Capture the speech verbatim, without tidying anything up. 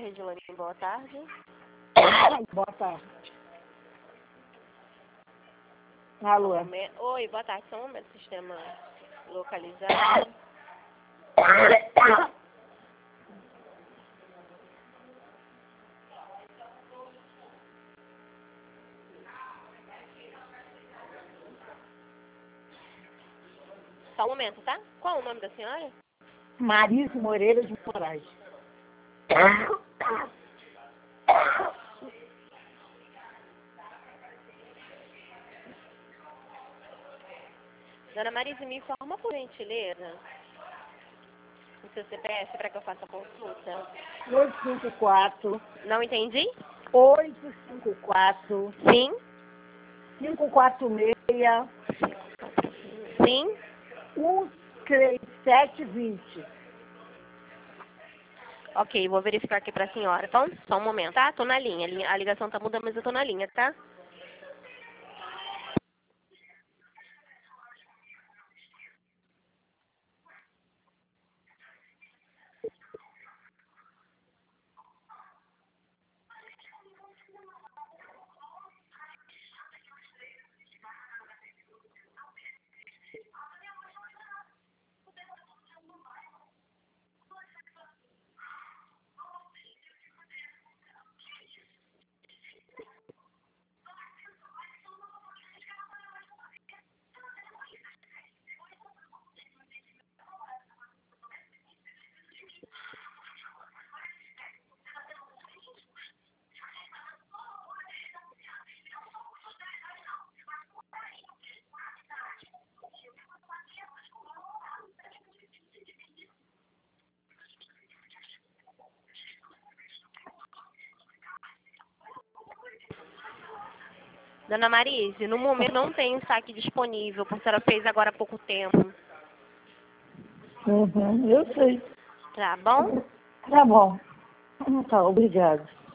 Redilane, boa tarde. Boa tarde. Alô? Oi, boa tarde. Só um momento, sistema localizado. Só um momento, tá? Qual o nome da senhora? Marise Moreira de Moraes. Dona Marise, me informa por gentileza o seu C P F para que eu faça a consulta. oito cinco quatro. Não entendi? oito cinco quatro. Sim. cinco quatro seis. Sim. um três sete vinte. Ok, vou verificar aqui para a senhora. Então, só um momento, tá? Tô na linha. A ligação tá mudando, mas eu tô na linha, tá? Dona Marise, no momento não tem saque disponível, porque a senhora fez agora há pouco tempo. Uhum, eu sei. Tá bom? Tá bom. Tá, obrigado.